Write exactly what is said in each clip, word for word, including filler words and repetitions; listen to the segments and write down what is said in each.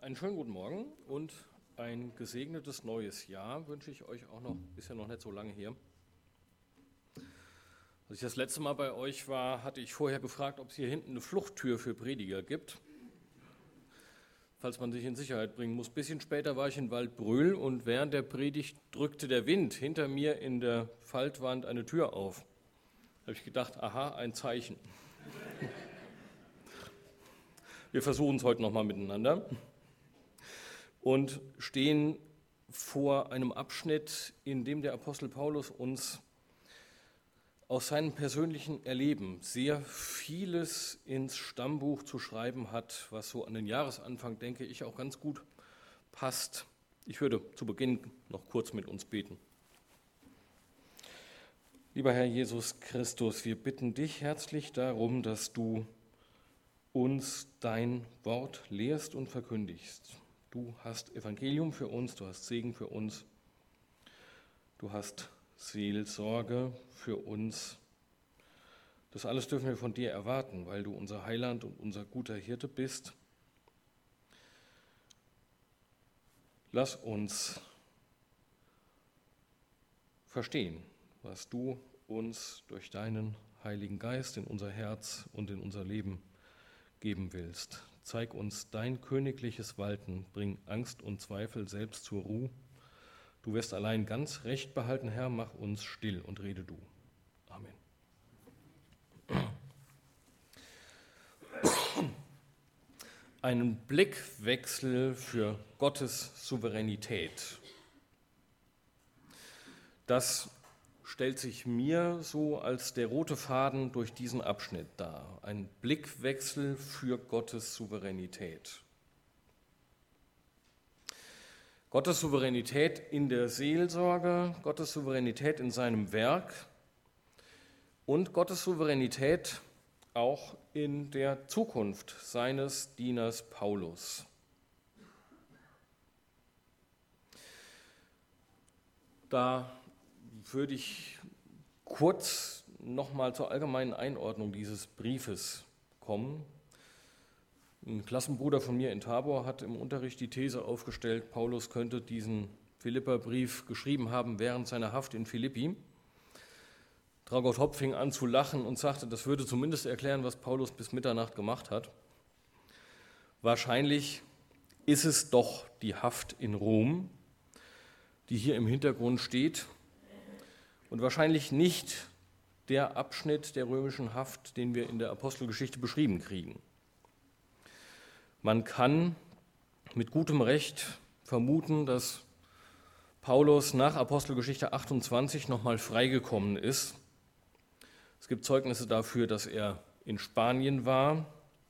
Einen schönen guten Morgen und ein gesegnetes neues Jahr wünsche ich euch auch noch, ist ja noch nicht so lange her. Als ich das letzte Mal bei euch war, hatte ich vorher gefragt, ob es hier hinten eine Fluchttür für Prediger gibt, falls man sich in Sicherheit bringen muss. Ein bisschen später war ich in Waldbröl und während der Predigt drückte der Wind hinter mir in der Faltwand eine Tür auf. Da habe ich gedacht, aha, ein Zeichen. Wir versuchen es heute nochmal miteinander. Und stehen vor einem Abschnitt, in dem der Apostel Paulus uns aus seinem persönlichen Erleben sehr vieles ins Stammbuch zu schreiben hat, was so an den Jahresanfang, denke ich, auch ganz gut passt. Ich würde zu Beginn noch kurz mit uns beten. Lieber Herr Jesus Christus, wir bitten dich herzlich darum, dass du uns dein Wort lehrst und verkündigst. Du hast Evangelium für uns, du hast Segen für uns, du hast Seelsorge für uns. Das alles dürfen wir von dir erwarten, weil du unser Heiland und unser guter Hirte bist. Lass uns verstehen, was du uns durch deinen Heiligen Geist in unser Herz und in unser Leben geben willst. Zeig uns dein königliches Walten, bring Angst und Zweifel selbst zur Ruhe. Du wirst allein ganz recht behalten, Herr, mach uns still und rede du. Amen. Einen Blickwechsel für Gottes Souveränität. Das stellt sich mir so als der rote Faden durch diesen Abschnitt dar. Ein Blickwechsel für Gottes Souveränität. Gottes Souveränität in der Seelsorge, Gottes Souveränität in seinem Werk und Gottes Souveränität auch in der Zukunft seines Dieners Paulus. Da würde ich kurz nochmal zur allgemeinen Einordnung dieses Briefes kommen. Ein Klassenbruder von mir in Tabor hat im Unterricht die These aufgestellt, Paulus könnte diesen Philipperbrief geschrieben haben während seiner Haft in Philippi. Traugott Hopp fing an zu lachen und sagte, das würde zumindest erklären, was Paulus bis Mitternacht gemacht hat. Wahrscheinlich ist es doch die Haft in Rom, die hier im Hintergrund steht, und wahrscheinlich nicht der Abschnitt der römischen Haft, den wir in der Apostelgeschichte beschrieben kriegen. Man kann mit gutem Recht vermuten, dass Paulus nach Apostelgeschichte achtundzwanzig nochmal freigekommen ist. Es gibt Zeugnisse dafür, dass er in Spanien war.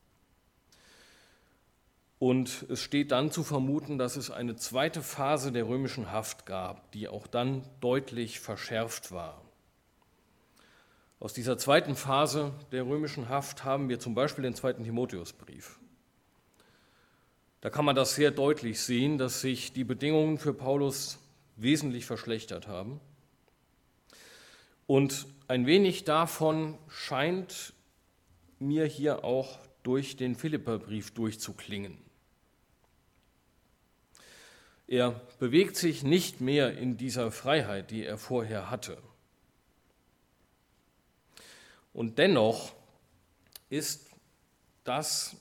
Und es steht dann zu vermuten, dass es eine zweite Phase der römischen Haft gab, die auch dann deutlich verschärft war. Aus dieser zweiten Phase der römischen Haft haben wir zum Beispiel den zweiten Timotheusbrief. Da kann man das sehr deutlich sehen, dass sich die Bedingungen für Paulus wesentlich verschlechtert haben. Und ein wenig davon scheint mir hier auch durch den Philipperbrief durchzuklingen. Er bewegt sich nicht mehr in dieser Freiheit, die er vorher hatte. Und dennoch ist das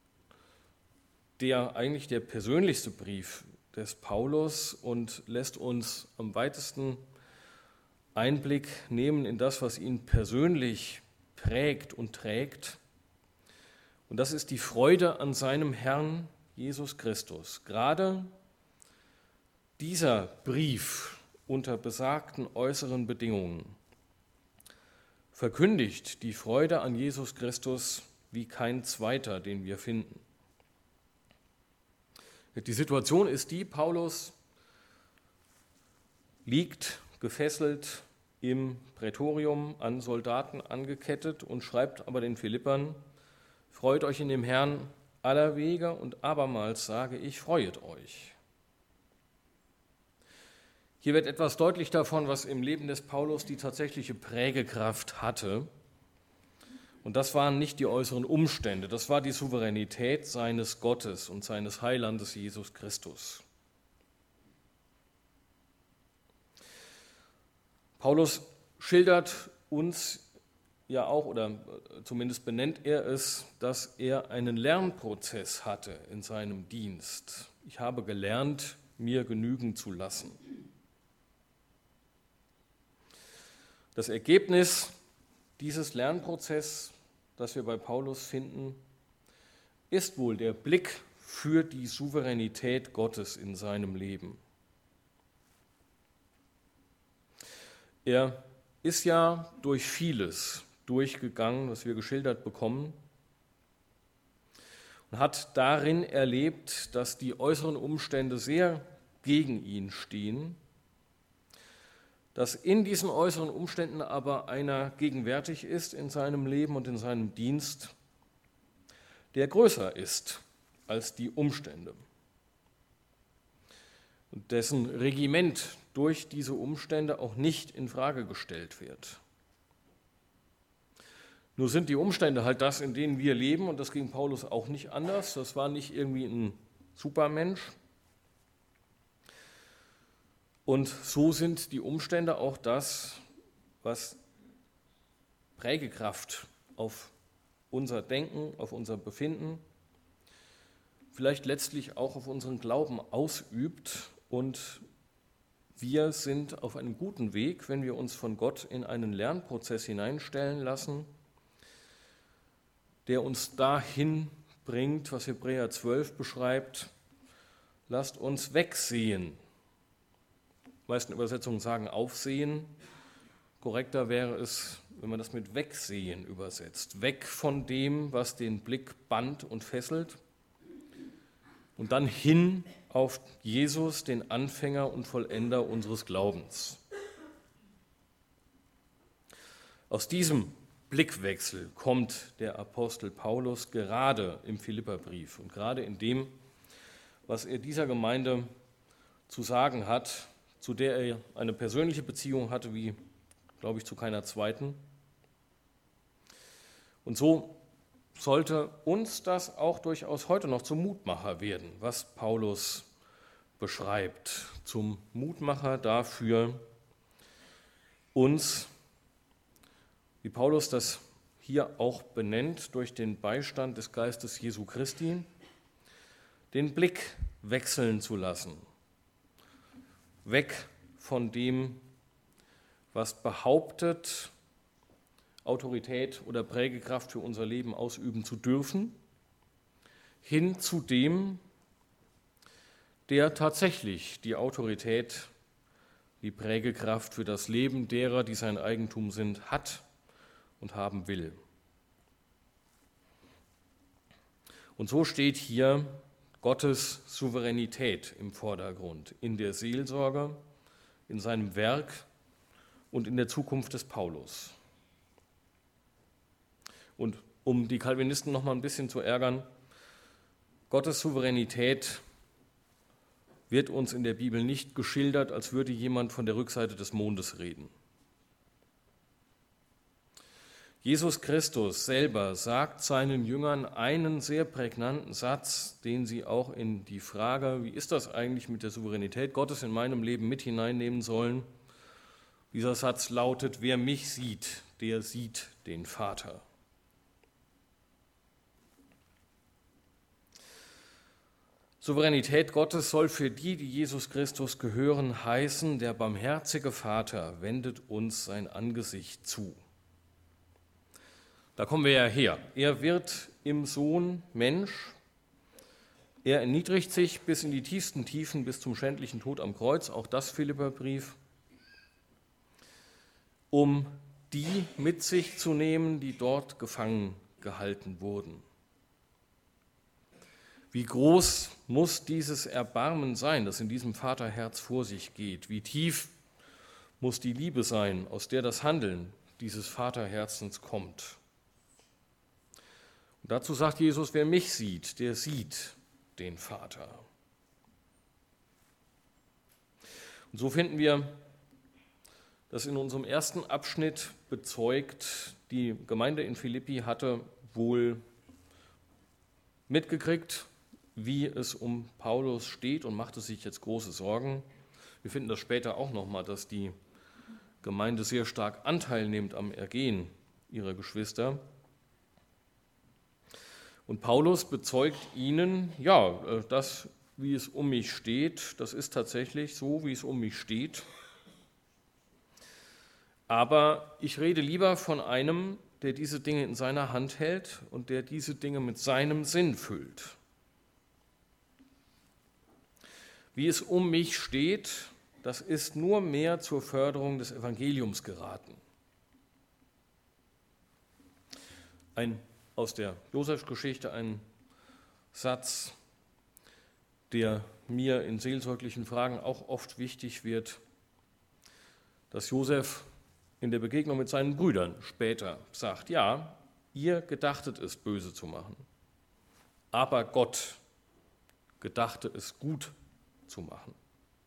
der eigentlich der persönlichste Brief des Paulus und lässt uns am weitesten Einblick nehmen in das, was ihn persönlich prägt und trägt. Und das ist die Freude an seinem Herrn Jesus Christus. Gerade dieser Brief unter besagten äußeren Bedingungen verkündigt die Freude an Jesus Christus wie kein zweiter, den wir finden. Die Situation ist die, Paulus liegt gefesselt im Prätorium an Soldaten angekettet und schreibt aber den Philippern, freut euch in dem Herrn allerwege und abermals sage ich, freuet euch. Hier wird etwas deutlich davon, was im Leben des Paulus die tatsächliche Prägekraft hatte Und das waren nicht die äußeren Umstände, das war die Souveränität seines Gottes und seines Heilandes Jesus Christus. Paulus schildert uns ja auch, oder zumindest benennt er es, dass er einen Lernprozess hatte in seinem Dienst. Ich habe gelernt, mir genügen zu lassen. Das Ergebnis dieses Lernprozesses, das wir bei Paulus finden, ist wohl der Blick für die Souveränität Gottes in seinem Leben. Er ist ja durch vieles durchgegangen, was wir geschildert bekommen, und hat darin erlebt, dass die äußeren Umstände sehr gegen ihn stehen, dass in diesen äußeren Umständen aber einer gegenwärtig ist in seinem Leben und in seinem Dienst, der größer ist als die Umstände und dessen Regiment durch diese Umstände auch nicht in Frage gestellt wird. Nur sind die Umstände halt das, in denen wir leben, und das ging Paulus auch nicht anders. Das war nicht irgendwie ein Supermensch. Und so sind die Umstände auch das, was Prägekraft auf unser Denken, auf unser Befinden, vielleicht letztlich auch auf unseren Glauben ausübt. Und wir sind auf einem guten Weg, wenn wir uns von Gott in einen Lernprozess hineinstellen lassen, der uns dahin bringt, was Hebräer zwölf beschreibt: Lasst uns wegsehen. Die meisten Übersetzungen sagen aufsehen. Korrekter wäre es, wenn man das mit wegsehen übersetzt. Weg von dem, was den Blick bannt und fesselt, und dann hin auf Jesus, den Anfänger und Vollender unseres Glaubens. Aus diesem Blickwechsel kommt der Apostel Paulus gerade im Philipperbrief und gerade in dem, was er dieser Gemeinde zu sagen hat, zu der er eine persönliche Beziehung hatte, wie, glaube ich, zu keiner zweiten. Und so sollte uns das auch durchaus heute noch zum Mutmacher werden, was Paulus beschreibt, zum Mutmacher dafür, uns, wie Paulus das hier auch benennt, durch den Beistand des Geistes Jesu Christi, den Blick wechseln zu lassen, weg von dem, was behauptet, Autorität oder Prägekraft für unser Leben ausüben zu dürfen, hin zu dem, der tatsächlich die Autorität, die Prägekraft für das Leben derer, die sein Eigentum sind, hat und haben will. Und so steht hier Gottes Souveränität im Vordergrund, in der Seelsorge, in seinem Werk und in der Zukunft des Paulus. Und um die Calvinisten noch mal ein bisschen zu ärgern, Gottes Souveränität wird uns in der Bibel nicht geschildert, als würde jemand von der Rückseite des Mondes reden. Jesus Christus selber sagt seinen Jüngern einen sehr prägnanten Satz, den sie auch in die Frage, wie ist das eigentlich mit der Souveränität Gottes in meinem Leben, mit hineinnehmen sollen. Dieser Satz lautet: Wer mich sieht, der sieht den Vater. Souveränität Gottes soll für die, die Jesus Christus gehören, heißen: Der barmherzige Vater wendet uns sein Angesicht zu. Da kommen wir ja her. Er wird im Sohn Mensch. Er erniedrigt sich bis in die tiefsten Tiefen, bis zum schändlichen Tod am Kreuz, auch das Philipperbrief, um die mit sich zu nehmen, die dort gefangen gehalten wurden. Wie groß muss dieses Erbarmen sein, das in diesem Vaterherz vor sich geht? Wie tief muss die Liebe sein, aus der das Handeln dieses Vaterherzens kommt? Und dazu sagt Jesus: Wer mich sieht, der sieht den Vater. Und so finden wir das in unserem ersten Abschnitt bezeugt die Gemeinde in Philippi hatte wohl mitgekriegt, wie es um Paulus steht und machte sich jetzt große Sorgen. Wir finden das später auch nochmal, dass die Gemeinde sehr stark Anteil nimmt am Ergehen ihrer Geschwister. Und Paulus bezeugt ihnen, ja, das, wie es um mich steht, das ist tatsächlich so, wie es um mich steht. Aber ich rede lieber von einem, der diese Dinge in seiner Hand hält und der diese Dinge mit seinem Sinn füllt. Wie es um mich steht, das ist nur mehr zur Förderung des Evangeliums geraten. Ein aus der Josefsgeschichte ein Satz, der mir in seelsorglichen Fragen auch oft wichtig wird, dass Josef in der Begegnung mit seinen Brüdern später sagt, ja, ihr gedachtet es, böse zu machen, aber Gott gedachte es, gut zu machen.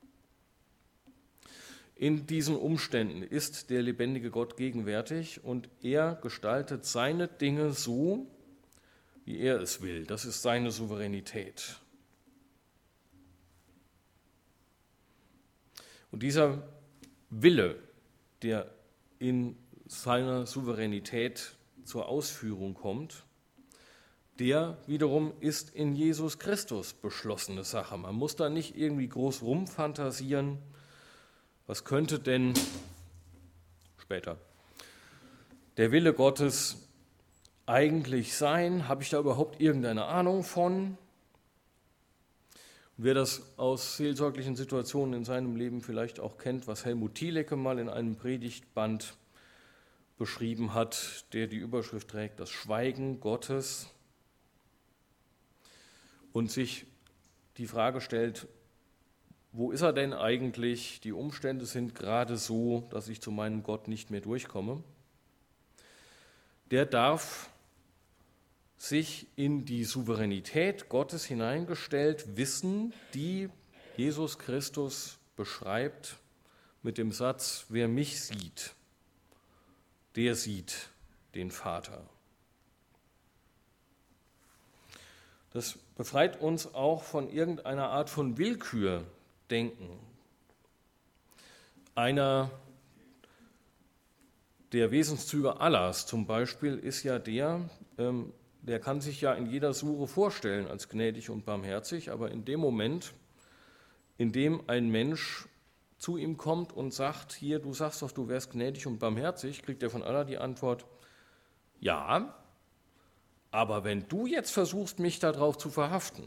In diesen Umständen ist der lebendige Gott gegenwärtig und er gestaltet seine Dinge so, wie er es will. Das ist seine Souveränität. Und dieser Wille, der in seiner Souveränität zur Ausführung kommt, der wiederum ist in Jesus Christus beschlossene Sache. Man muss da nicht irgendwie groß rumfantasieren. Was könnte denn später der Wille Gottes eigentlich sein? Habe ich da überhaupt irgendeine Ahnung von? Wer das aus seelsorglichen Situationen in seinem Leben vielleicht auch kennt, was Helmut Thielecke mal in einem Predigtband beschrieben hat, der die Überschrift trägt, das Schweigen Gottes, und sich die Frage stellt, wo ist er denn eigentlich? Die Umstände sind gerade so, dass ich zu meinem Gott nicht mehr durchkomme. Der darf sich in die Souveränität Gottes hineingestellt wissen, die Jesus Christus beschreibt mit dem Satz, wer mich sieht, der sieht den Vater. Das befreit uns auch von irgendeiner Art von Willkürdenken. Einer der Wesenszüge Allahs zum Beispiel ist ja der, ähm, der kann sich ja in jeder Sure vorstellen als gnädig und barmherzig, aber in dem Moment, in dem ein Mensch zu ihm kommt und sagt, hier, du sagst doch, du wärst gnädig und barmherzig, kriegt er von Allah die Antwort, ja, aber wenn du jetzt versuchst, mich darauf zu verhaften,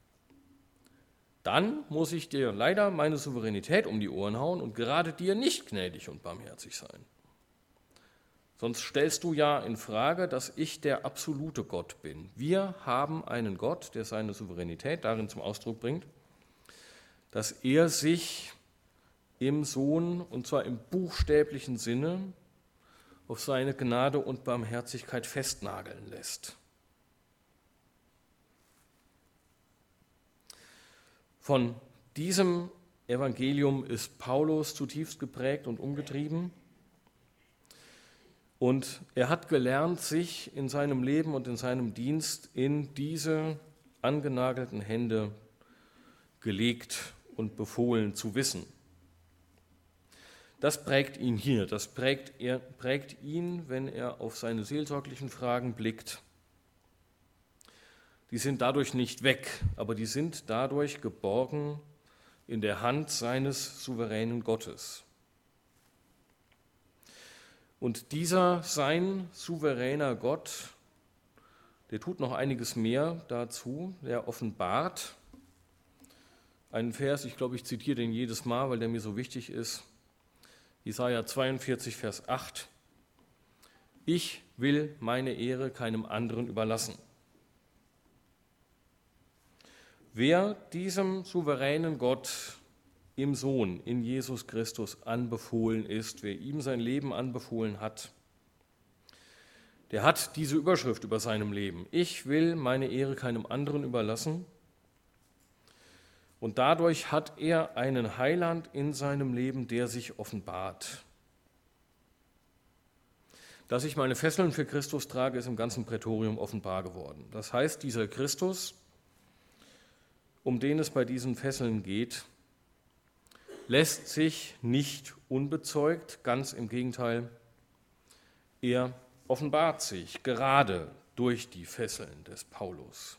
dann muss ich dir leider meine Souveränität um die Ohren hauen und gerade dir nicht gnädig und barmherzig sein. Sonst stellst du ja in Frage, dass ich der absolute Gott bin. Wir haben einen Gott, der seine Souveränität darin zum Ausdruck bringt, dass er sich im Sohn, und zwar im buchstäblichen Sinne, auf seine Gnade und Barmherzigkeit festnageln lässt. Von diesem Evangelium ist Paulus zutiefst geprägt und umgetrieben. Und er hat gelernt, sich in seinem Leben und in seinem Dienst in diese angenagelten Hände gelegt und befohlen zu wissen. Das prägt ihn hier, das prägt, er, prägt ihn, wenn er auf seine seelsorglichen Fragen blickt. Die sind dadurch nicht weg, aber die sind dadurch geborgen in der Hand seines souveränen Gottes. Und dieser sein souveräner Gott, der tut noch einiges mehr dazu, der offenbart einen Vers, ich glaube, ich zitiere den jedes Mal, weil der mir so wichtig ist, Jesaja zweiundvierzig, Vers acht, ich will meine Ehre keinem anderen überlassen. Wer diesem souveränen Gott im Sohn, in Jesus Christus anbefohlen ist, wer ihm sein Leben anbefohlen hat, der hat diese Überschrift über seinem Leben. Ich will meine Ehre keinem anderen überlassen. Und dadurch hat er einen Heiland in seinem Leben, der sich offenbart. Dass ich meine Fesseln für Christus trage, ist im ganzen Prätorium offenbar geworden. Das heißt, dieser Christus, um den es bei diesen Fesseln geht, lässt sich nicht unbezeugt, ganz im Gegenteil, er offenbart sich gerade durch die Fesseln des Paulus.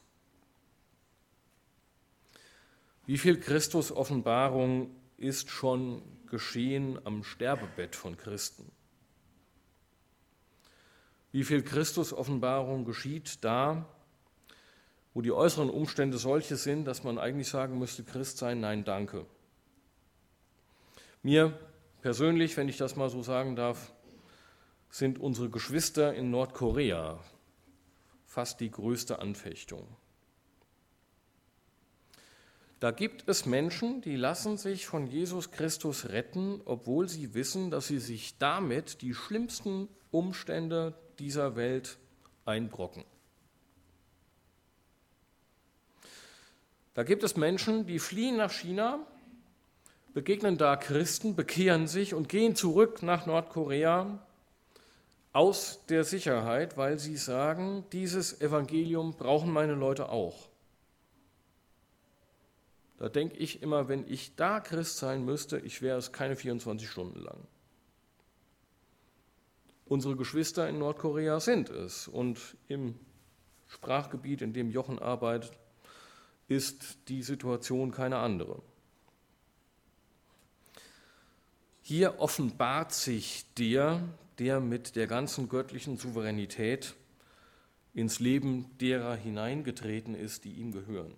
Wie viel Christus-Offenbarung ist schon geschehen am Sterbebett von Christen? Wie viel Christus-Offenbarung geschieht da, wo die äußeren Umstände solche sind, dass man eigentlich sagen müsste, Christ sein, nein, danke. Mir persönlich, wenn ich das mal so sagen darf, sind unsere Geschwister in Nordkorea fast die größte Anfechtung. Da gibt es Menschen, die lassen sich von Jesus Christus retten, obwohl sie wissen, dass sie sich damit die schlimmsten Umstände dieser Welt einbrocken. Da gibt es Menschen, die fliehen nach China, begegnen da Christen, bekehren sich und gehen zurück nach Nordkorea aus der Sicherheit, weil sie sagen, dieses Evangelium brauchen meine Leute auch. Da denke ich immer, wenn ich da Christ sein müsste, ich wäre es keine vierundzwanzig Stunden lang. Unsere Geschwister in Nordkorea sind es und im Sprachgebiet, in dem Jochen arbeitet, ist die Situation keine andere. Hier offenbart sich der, der mit der ganzen göttlichen Souveränität ins Leben derer hineingetreten ist, die ihm gehören.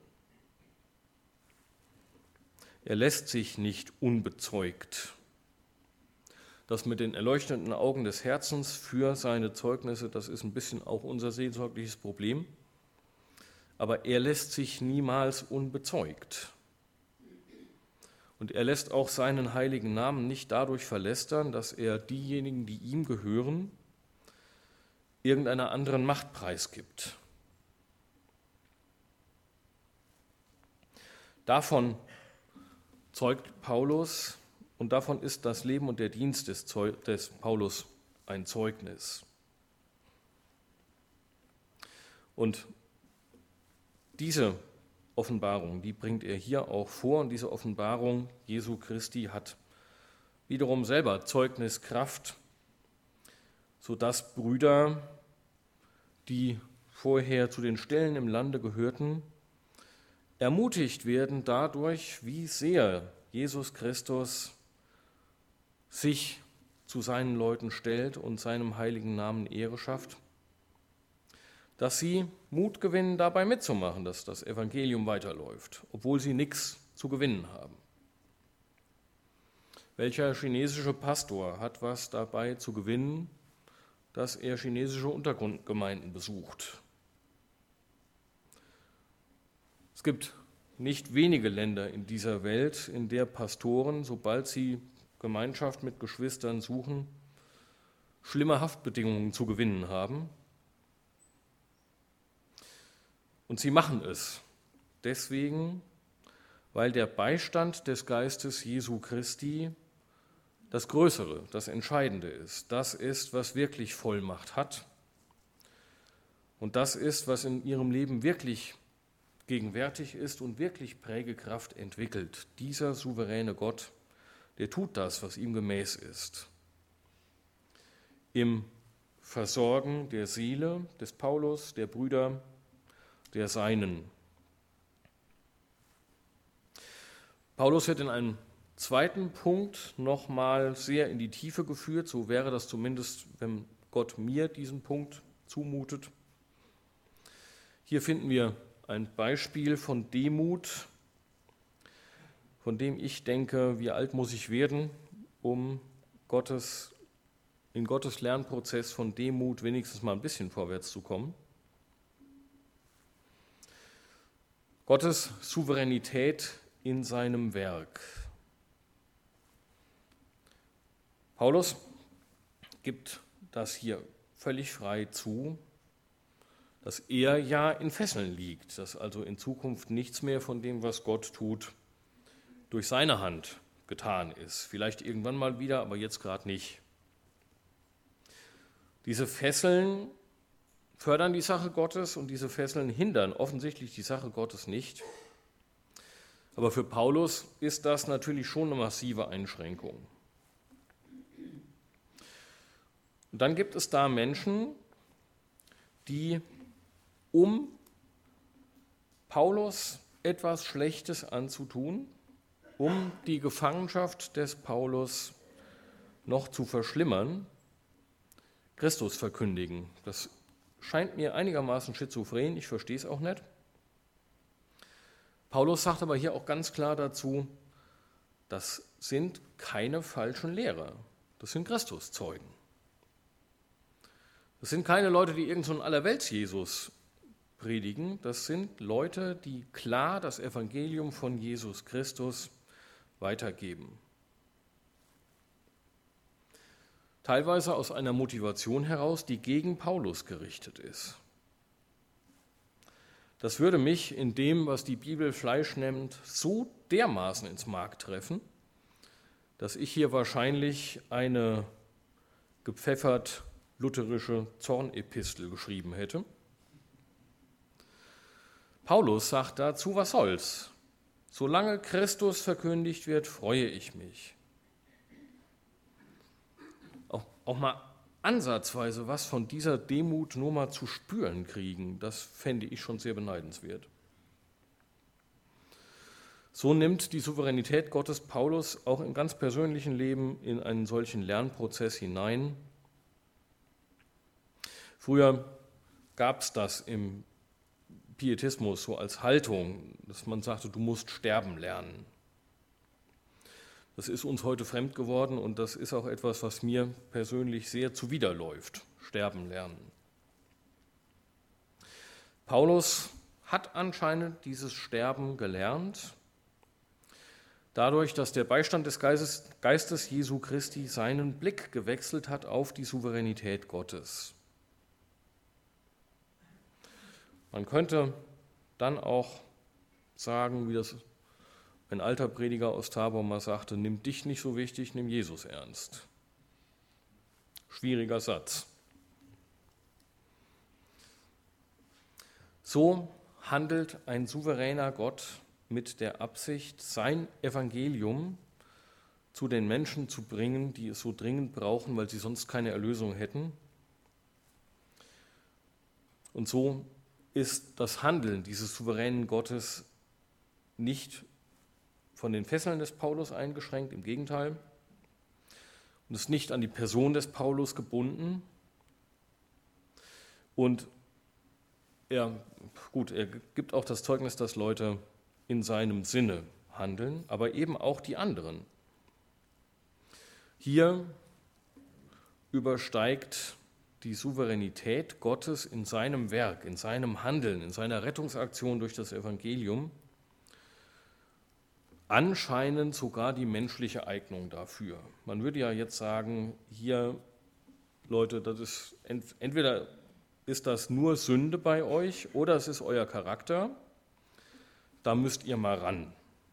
Er lässt sich nicht unbezeugt. Das mit den erleuchteten Augen des Herzens für seine Zeugnisse, das ist ein bisschen auch unser seelsorgliches Problem. Aber er lässt sich niemals unbezeugt. Und er lässt auch seinen heiligen Namen nicht dadurch verlästern, dass er diejenigen, die ihm gehören, irgendeiner anderen Macht preisgibt. Davon zeugt Paulus und davon ist das Leben und der Dienst des, Zeug- des Paulus ein Zeugnis. Und diese Offenbarung, die bringt er hier auch vor und diese Offenbarung Jesu Christi hat wiederum selber Zeugniskraft, sodass Brüder, die vorher zu den Stillen im Lande gehörten, ermutigt werden dadurch, wie sehr Jesus Christus sich zu seinen Leuten stellt und seinem heiligen Namen Ehre schafft, dass sie Mut gewinnen, dabei mitzumachen, dass das Evangelium weiterläuft, obwohl sie nichts zu gewinnen haben. Welcher chinesische Pastor hat was dabei zu gewinnen, dass er chinesische Untergrundgemeinden besucht? Es gibt nicht wenige Länder in dieser Welt, in der Pastoren, sobald sie Gemeinschaft mit Geschwistern suchen, schlimme Haftbedingungen zu gewinnen haben. Und sie machen es deswegen, weil der Beistand des Geistes Jesu Christi das Größere, das Entscheidende ist. Das ist, was wirklich Vollmacht hat. Und das ist, was in ihrem Leben wirklich gegenwärtig ist und wirklich Prägekraft entwickelt. Dieser souveräne Gott, der tut das, was ihm gemäß ist. Im Versorgen der Seele des Paulus, der Brüder, der Seinen. Paulus wird in einem zweiten Punkt nochmal sehr in die Tiefe geführt, so wäre das zumindest, wenn Gott mir diesen Punkt zumutet. Hier finden wir ein Beispiel von Demut, von dem ich denke, wie alt muss ich werden, um Gottes, in Gottes Lernprozess von Demut wenigstens mal ein bisschen vorwärts zu kommen. Gottes Souveränität in seinem Werk. Paulus gibt das hier völlig frei zu, dass er ja in Fesseln liegt, dass also in Zukunft nichts mehr von dem, was Gott tut, durch seine Hand getan ist. Vielleicht irgendwann mal wieder, aber jetzt gerade nicht. Diese Fesseln fördern die Sache Gottes und diese Fesseln hindern offensichtlich die Sache Gottes nicht. Aber für Paulus ist das natürlich schon eine massive Einschränkung. Und dann gibt es da Menschen, die, um Paulus etwas Schlechtes anzutun, um die Gefangenschaft des Paulus noch zu verschlimmern, Christus verkündigen. Das scheint mir einigermaßen schizophren, ich verstehe es auch nicht. Paulus sagt aber hier auch ganz klar dazu, das sind keine falschen Lehrer, das sind Christuszeugen. Das sind keine Leute, die irgend so einen Allerwelts-Jesus predigen, das sind Leute, die klar das Evangelium von Jesus Christus weitergeben. Teilweise aus einer Motivation heraus, die gegen Paulus gerichtet ist. Das würde mich in dem, was die Bibel Fleisch nennt, so dermaßen ins Mark treffen, dass ich hier wahrscheinlich eine gepfeffert lutherische Zornepistel geschrieben hätte. Paulus sagt dazu, was soll's? Solange Christus verkündigt wird, freue ich mich. Auch, auch mal ansatzweise was von dieser Demut nur mal zu spüren kriegen, das fände ich schon sehr beneidenswert. So nimmt die Souveränität Gottes Paulus auch im ganz persönlichen Leben in einen solchen Lernprozess hinein. Früher gab es das im Pietismus so als Haltung, dass man sagte, du musst sterben lernen. Das ist uns heute fremd geworden und das ist auch etwas, was mir persönlich sehr zuwiderläuft, sterben lernen. Paulus hat anscheinend dieses Sterben gelernt, dadurch, dass der Beistand des Geistes, Geistes Jesu Christi seinen Blick gewechselt hat auf die Souveränität Gottes. Man könnte dann auch sagen, wie das ein alter Prediger aus Tabor mal sagte, nimm dich nicht so wichtig, nimm Jesus ernst. Schwieriger Satz. So handelt ein souveräner Gott mit der Absicht, sein Evangelium zu den Menschen zu bringen, die es so dringend brauchen, weil sie sonst keine Erlösung hätten. Und so ist das Handeln dieses souveränen Gottes nicht von den Fesseln des Paulus eingeschränkt, im Gegenteil, und ist nicht an die Person des Paulus gebunden. Und er, gut, er gibt auch das Zeugnis, dass Leute in seinem Sinne handeln, aber eben auch die anderen. Hier übersteigt die Souveränität Gottes in seinem Werk, in seinem Handeln, in seiner Rettungsaktion durch das Evangelium anscheinend sogar die menschliche Eignung dafür. Man würde ja jetzt sagen, hier, Leute, das ist entweder ist das nur Sünde bei euch oder es ist euer Charakter, da müsst ihr mal ran.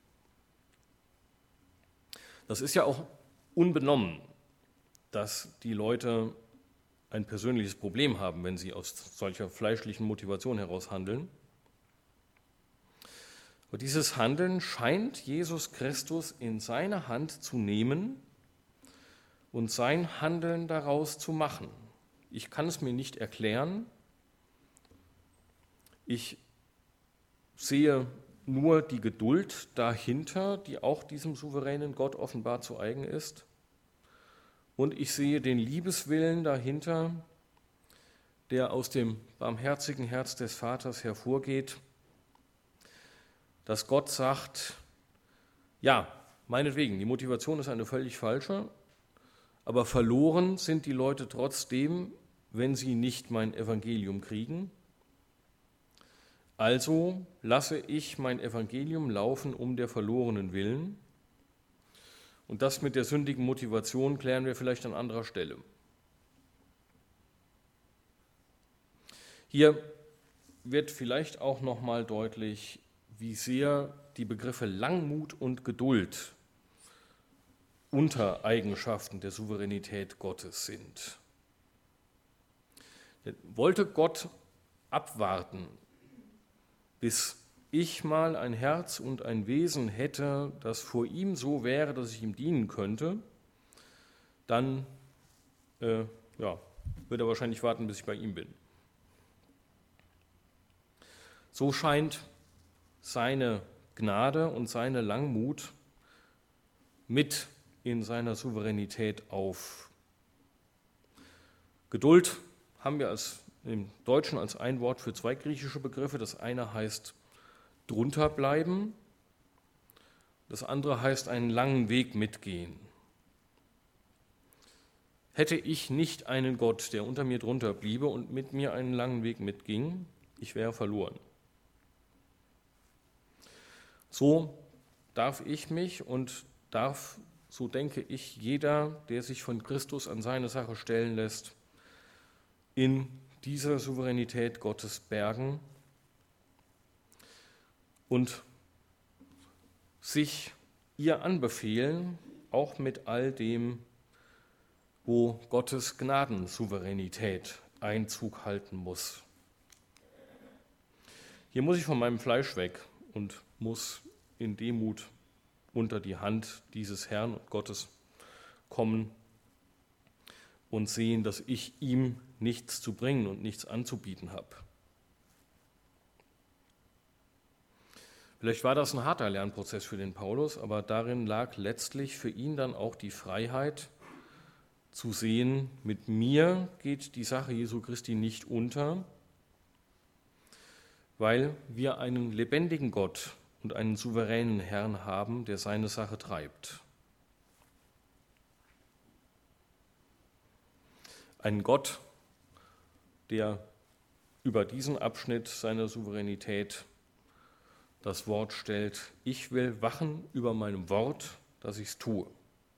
Das ist ja auch unbenommen, dass die Leute ein persönliches Problem haben, wenn sie aus solcher fleischlichen Motivation heraus handeln. Aber dieses Handeln scheint Jesus Christus in seine Hand zu nehmen und sein Handeln daraus zu machen. Ich kann es mir nicht erklären. Ich sehe nur die Geduld dahinter, die auch diesem souveränen Gott offenbar zu eigen ist. Und ich sehe den Liebeswillen dahinter, der aus dem barmherzigen Herz des Vaters hervorgeht, dass Gott sagt, ja, meinetwegen, die Motivation ist eine völlig falsche, aber verloren sind die Leute trotzdem, wenn sie nicht mein Evangelium kriegen. Also lasse ich mein Evangelium laufen um der Verlorenen willen. Und das mit der sündigen Motivation klären wir vielleicht an anderer Stelle. Hier wird vielleicht auch noch mal deutlich, wie sehr die Begriffe Langmut und Geduld Untereigenschaften der Souveränität Gottes sind. Wollte Gott abwarten, bis ich mal ein Herz und ein Wesen hätte, das vor ihm so wäre, dass ich ihm dienen könnte, dann äh, ja, wird er wahrscheinlich warten, bis ich bei ihm bin. So scheint seine Gnade und seine Langmut mit in seiner Souveränität auf. Geduld haben wir als, im Deutschen als ein Wort für zwei griechische Begriffe. Das eine heißt drunter bleiben, das andere heißt einen langen Weg mitgehen. Hätte ich nicht einen Gott, der unter mir drunter bliebe und mit mir einen langen Weg mitging, ich wäre verloren. So darf ich mich und darf, so denke ich, jeder, der sich von Christus an seine Sache stellen lässt, in dieser Souveränität Gottes bergen und sich ihr anbefehlen, auch mit all dem, wo Gottes Gnadensouveränität Einzug halten muss. Hier muss ich von meinem Fleisch weg und muss in Demut unter die Hand dieses Herrn und Gottes kommen und sehen, dass ich ihm nichts zu bringen und nichts anzubieten habe. Vielleicht war das ein harter Lernprozess für den Paulus, aber darin lag letztlich für ihn dann auch die Freiheit zu sehen, mit mir geht die Sache Jesu Christi nicht unter, weil wir einen lebendigen Gott und einen souveränen Herrn haben, der seine Sache treibt. Ein Gott, der über diesen Abschnitt seiner Souveränität das Wort stellt, ich will wachen über meinem Wort, dass ich es tue.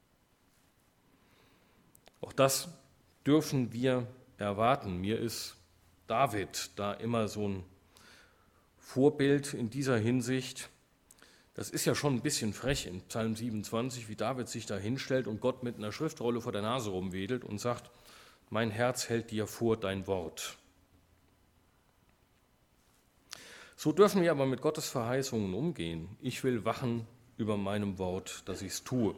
Auch das dürfen wir erwarten. Mir ist David da immer so ein Vorbild in dieser Hinsicht. Das ist ja schon ein bisschen frech in Psalm siebenundzwanzig, wie David sich da hinstellt und Gott mit einer Schriftrolle vor der Nase rumwedelt und sagt, mein Herz hält dir vor dein Wort. So dürfen wir aber mit Gottes Verheißungen umgehen. Ich will wachen über meinem Wort, dass ich es tue.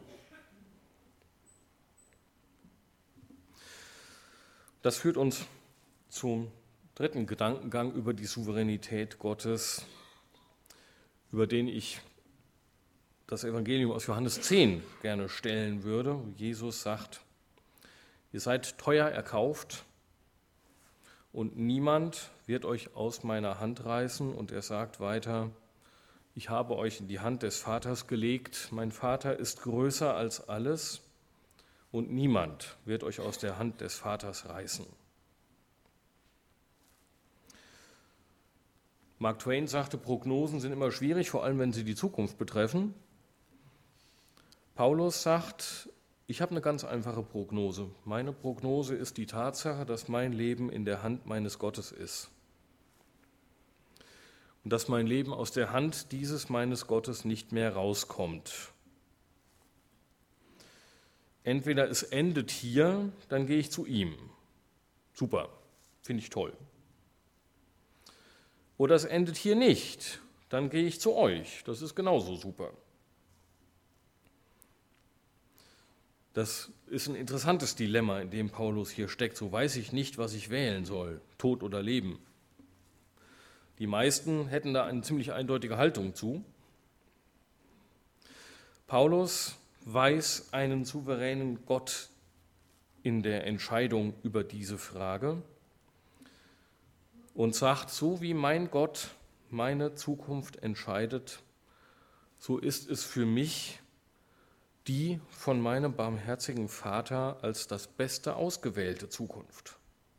Das führt uns zum dritten Gedankengang über die Souveränität Gottes, über den ich das Evangelium aus Johannes zehn gerne stellen würde. Jesus sagt, ihr seid teuer erkauft und niemand wird euch aus meiner Hand reißen. Und er sagt weiter, ich habe euch in die Hand des Vaters gelegt. Mein Vater ist größer als alles und niemand wird euch aus der Hand des Vaters reißen. Mark Twain sagte, Prognosen sind immer schwierig, vor allem wenn sie die Zukunft betreffen. Paulus sagt, ich habe eine ganz einfache Prognose. Meine Prognose ist die Tatsache, dass mein Leben in der Hand meines Gottes ist. Und dass mein Leben aus der Hand dieses meines Gottes nicht mehr rauskommt. Entweder es endet hier, dann gehe ich zu ihm. Super, finde ich toll. Oder es endet hier nicht, dann gehe ich zu euch. Das ist genauso super. Das ist ein interessantes Dilemma, in dem Paulus hier steckt. So weiß ich nicht, was ich wählen soll, Tod oder Leben. Die meisten hätten da eine ziemlich eindeutige Haltung zu. Paulus weiß einen souveränen Gott in der Entscheidung über diese Frage und sagt, so wie mein Gott meine Zukunft entscheidet, so ist es für mich die von meinem barmherzigen Vater als das beste ausgewählte Zukunft.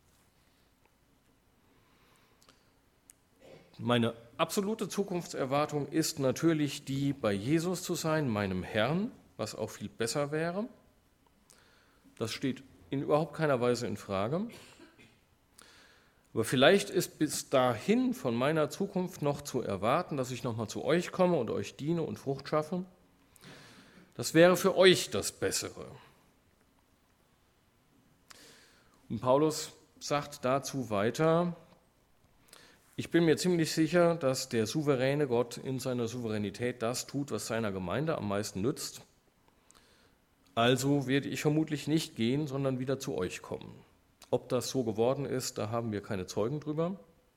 Meine absolute Zukunftserwartung ist natürlich die, bei Jesus zu sein, meinem Herrn, was auch viel besser wäre. Das steht in überhaupt keiner Weise in Frage. Aber vielleicht ist bis dahin von meiner Zukunft noch zu erwarten, dass ich nochmal zu euch komme und euch diene und Frucht schaffe. Das wäre für euch das Bessere. Und Paulus sagt dazu weiter: Ich bin mir ziemlich sicher, dass der souveräne Gott in seiner Souveränität das tut, was seiner Gemeinde am meisten nützt. Also werde ich vermutlich nicht gehen, sondern wieder zu euch kommen. Ob das so geworden ist, da haben wir keine Zeugen drüber.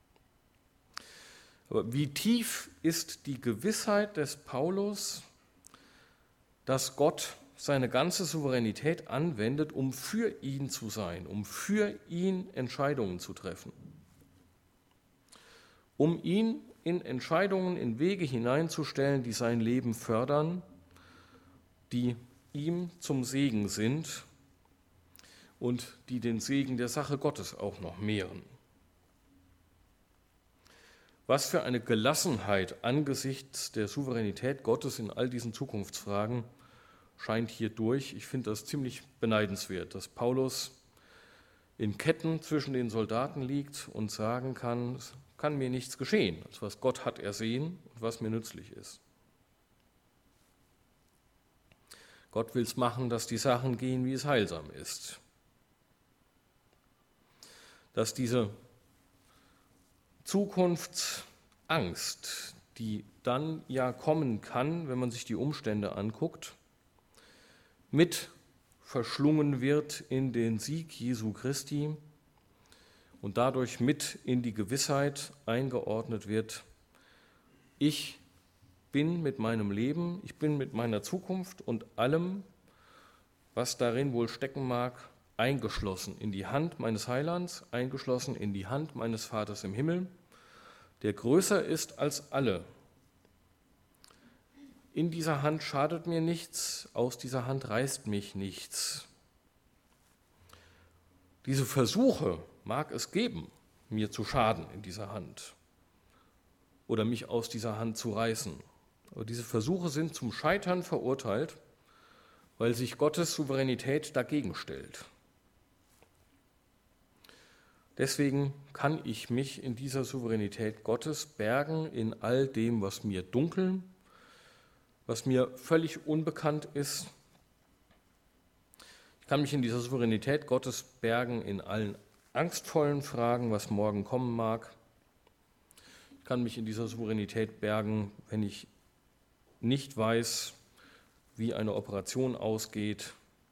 Aber wie tief ist die Gewissheit des Paulus, dass Gott seine ganze Souveränität anwendet, um für ihn zu sein, um für ihn Entscheidungen zu treffen, um ihn in Entscheidungen, in Wege hineinzustellen, die sein Leben fördern, die ihm zum Segen sind und die den Segen der Sache Gottes auch noch mehren. Was für eine Gelassenheit angesichts der Souveränität Gottes in all diesen Zukunftsfragen scheint hier durch. Ich finde das ziemlich beneidenswert, dass Paulus in Ketten zwischen den Soldaten liegt und sagen kann, es kann mir nichts geschehen, als was Gott hat ersehen und was mir nützlich ist. Gott will es machen, dass die Sachen gehen, wie es heilsam ist. Dass diese Zukunftsangst, die dann ja kommen kann, wenn man sich die Umstände anguckt, mit verschlungen wird in den Sieg Jesu Christi und dadurch mit in die Gewissheit eingeordnet wird: Ich bin mit meinem Leben, ich bin mit meiner Zukunft und allem, was darin wohl stecken mag, eingeschlossen in die Hand meines Heilands, eingeschlossen in die Hand meines Vaters im Himmel, der größer ist als alle. In dieser Hand schadet mir nichts, aus dieser Hand reißt mich nichts. Diese Versuche mag es geben, mir zu schaden in dieser Hand oder mich aus dieser Hand zu reißen. Aber diese Versuche sind zum Scheitern verurteilt, weil sich Gottes Souveränität dagegen stellt. Deswegen kann ich mich in dieser Souveränität Gottes bergen in all dem, was mir dunkel, was mir völlig unbekannt ist. Ich kann mich in dieser Souveränität Gottes bergen in allen angstvollen Fragen, was morgen kommen mag. Ich kann mich in dieser Souveränität bergen, wenn ich nicht weiß, wie eine Operation ausgeht,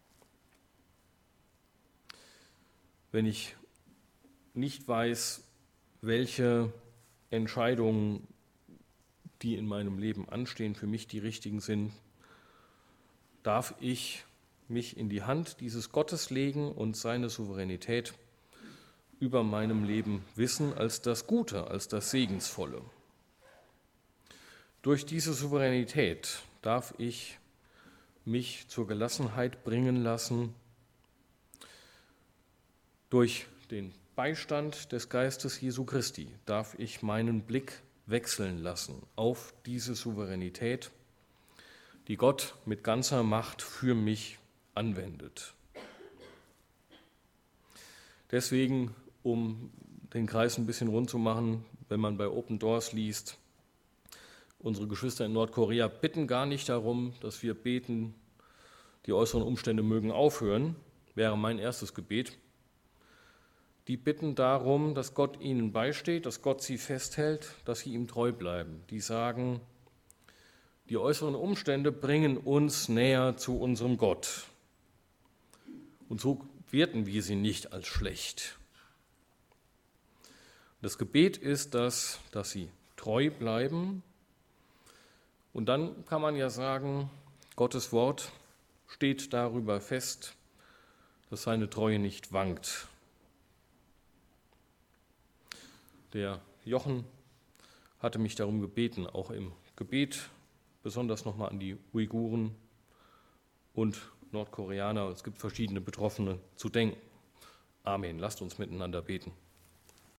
wenn ich nicht weiß, welche Entscheidungen, die in meinem Leben anstehen, für mich die richtigen sind, darf ich mich in die Hand dieses Gottes legen und seine Souveränität über meinem Leben wissen als das Gute, als das Segensvolle. Durch diese Souveränität darf ich mich zur Gelassenheit bringen lassen, durch den Beistand des Geistes Jesu Christi darf ich meinen Blick wechseln lassen auf diese Souveränität, die Gott mit ganzer Macht für mich anwendet. Deswegen, um den Kreis ein bisschen rund zu machen, wenn man bei Open Doors liest, unsere Geschwister in Nordkorea bitten gar nicht darum, dass wir beten, die äußeren Umstände mögen aufhören, wäre mein erstes Gebet. Die bitten darum, dass Gott ihnen beisteht, dass Gott sie festhält, dass sie ihm treu bleiben. Die sagen, die äußeren Umstände bringen uns näher zu unserem Gott. Und so werten wir sie nicht als schlecht. Das Gebet ist das, dass sie treu bleiben. Und dann kann man ja sagen, Gottes Wort steht darüber fest, dass seine Treue nicht wankt. Der Jochen hatte mich darum gebeten, auch im Gebet, besonders nochmal an die Uiguren und Nordkoreaner, es gibt verschiedene Betroffene, zu denken. Amen. Lasst uns miteinander beten.